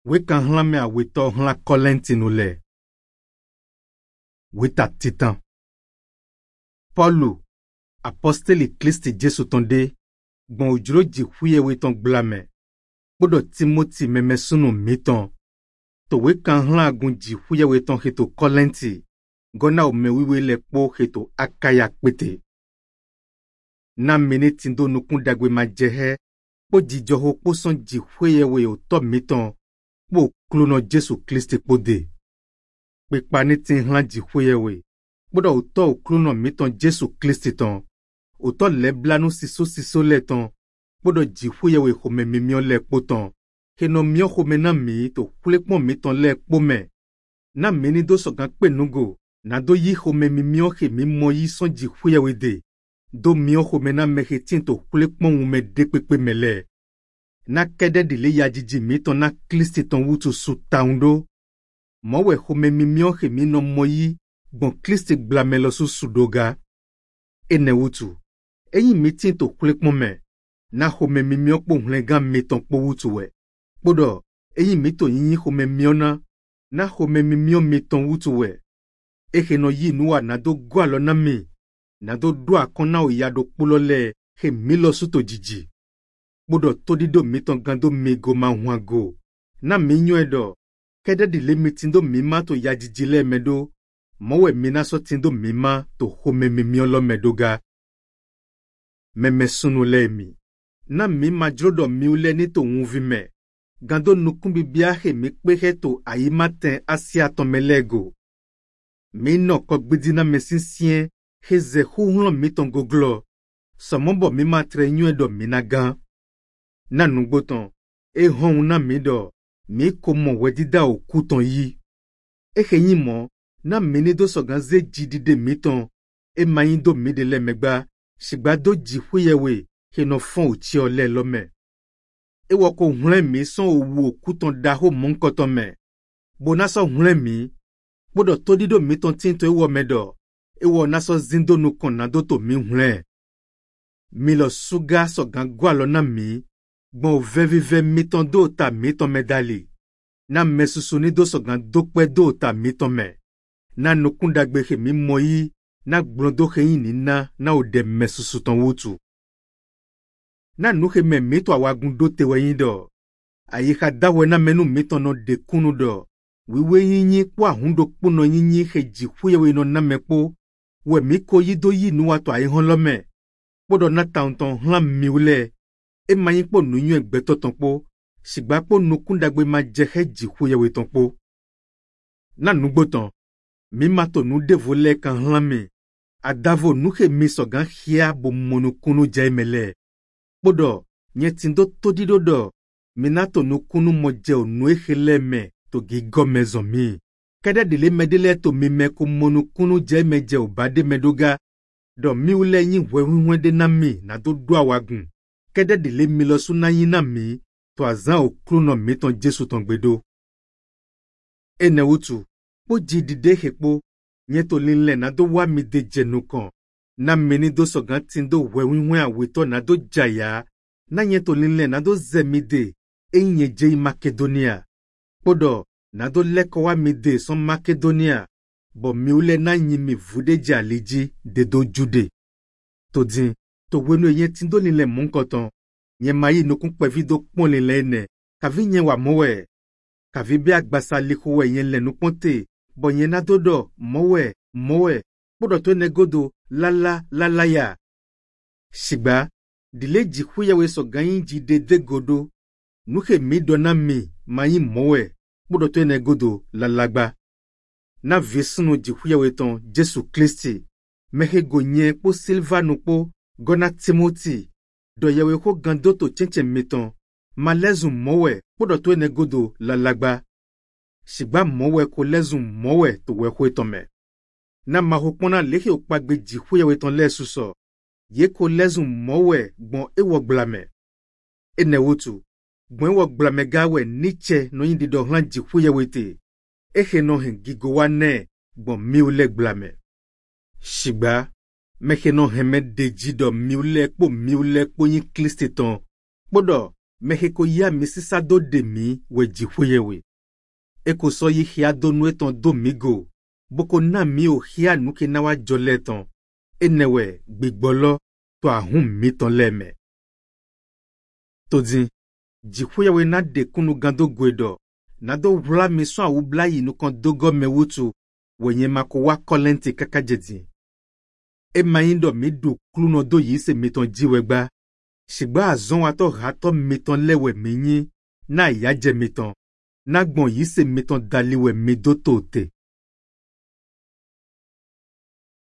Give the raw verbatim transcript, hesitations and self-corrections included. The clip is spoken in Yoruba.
Weka hlame a weto hla kolentinu le. Weta titan. Paulu, apostoli Kristi Jesu tonde, bon ujuro ji huye weton glame. Bodo Timothy memesunu miton. To weka hla agun ji huye weton heto kolenti. Gona o mewiwe le po heto akaya pete. Na mene tindo nukun dagwe majehe. Po jijoho po son ji huye we o to miton. Po klono Jesu Kristi pode. Pe paneti hlan ji huye we. Bodo o to o klono miton Jesu Kristi ton. O to leblanu siso siso le ton. Bodo ji huye we home mimion le poton. Heno mion home na mi to kulekmon miton le pome. Na meni do sogan kpe nugo. Na do yi home mimion he mi mo yi son ji huye we de. Do mion home na mehe tinto kulekmon ume dekpepe mele. Na kede dile ya jiji miton na Kristi ton wutu su taundo. Mowe home mimion he mi no moyi. Bon Kristi blamelo su sudoga. Ene wutu. Eyi mitin to kulekmon me. Na home mimion po hlenga miton po wutu we. Bodo, eyi mito yinyi home miona. Na home mimion miton wutu we. Ehe no yi nuwa na do gwalo na mi. Na do dua kona o yado pulole. He milo suto jiji. Bodo todido miton gando migo ma huango. Na minyo edo. Kede dile mitindo mima to yajijile medo. Mowe mina so tindo mima to home mimiolo medoga. Meme sunu le mi. Na mima jodo miule ni to unvime. Gando nukumbi biahe mikpehe to ayi matin asia to melego. Mi no kogbidina mesinsien. Heze huhulon miton goglo. Somombo mima trenyo edo minagan. Na nungboton. E hon na mido. Mi komo wedida o kuton yi. E henyimo. Na menido soganze jidide miton. E mayindo midele megba. Shigbado jihuyewe. Heno fon uchi ole lome. E wako hlen mi son owu kuton daho monkoton me. Bonaso hlen mi. Bodo todido miton tinto ewo medo. Ewo naso zindo nukon na doto mi hlen. Milo suga sogan gwalo na mi. Bon vevive miton do ta miton medali. Na mesusuni do sogan dokwe do ta miton me. Na nukundagbehe mi moyi. Na blondo heyi ni na na ode mesusuton wutu. Na nuhe me mito awagun do tewe yindo. Ayika dawe na menu mito no de kunu do. Wiwe yinyi kwa hundo kuno yinyi heji huyewe no na mepo. We miko yido yi nuwato ayihon lome. Podo na taunton hlam miule. E mayikpo nunyo egbeto tonpo. Shigbapo nukundagbe ma jehe ji huyewe tonpo. Na nugboton. Mimato nu devole kan hlame. Adavo nuhe misogan hia bo monukunu jaimele. Bodo, nye tindo todido do. Minato nukunu moje o nuehele me to gigo mezomi. Kada dile medele to mime ku monukunu jaimeje o bade medoga. Do miule nyi wewewede na mi na do dua wagun. Kada dile milosu na yi na mi. To azan o kluno miton Jesu ton gbedo. Ene utu. Po jidide hekpo. Nye to linle na do wa mi de jenukon. Na meni do sogan tindo wewiwe awito na do jaya. Na nye to linle na do zemide. E nye jei Makedonia. Podo, na do leko wa mide son Makedonia. Bo miule na nyimi vude jaliji de do jude. To din, to wenu ye tindo linle monkoton. Nye mayi nukun kwevi do pon linle ene. Kavi nye wa mowe. Kavi be agbasa likuwe yen le nuponte. Bo nye na dodo, mowe, mowe. Podo to negodo, lala, lala ya. Shigba, dile jihuyewe so ganyin jide de godo. Nuke mi dona mi, mayi mowe. Podo to negodo, lalagba. Na visunu jihuyewe ton, Jesu Kristi. Mehe gonye po Silvano po, gona Timothy. Do yewe ko gandoto chenche miton. Malezu mowe, podo to negodo, lalagba. Shigba mowe ko lezu mowe to wekwe tome. Na mahopona lehe okpagbe jihuyewe ton le suso. Ye ko lezu mowe bon ewo blame. Ene wutu. Bon ewo blame gawe niche no yindi do hlan jihuyewe te. Ehe no hen gigowa ne bon miule blame. Shigba. Mehe no heme deji do miule po miule po yin Kristi ton. Bodo. Mexico ya mi sisa do de mi we jifuyewe. Eko so yi hia do nu eton domigo. Boko na mi o hia nuke na wa joleton. Enewe gbigbolo to ahun mi ton leme. Todin, jifuyewe na de kunu gando gwedo. Na do vla mi so a ubla yi nukan dogo me wutu. Wenye mako wa kolenti kakajedi. E mayindo mi du kluno do yi se miton jiwegba. Shigba azon wato hato miton lewe minyi. Na yaje miton. Na gbon yi se miton daliwe mido tote.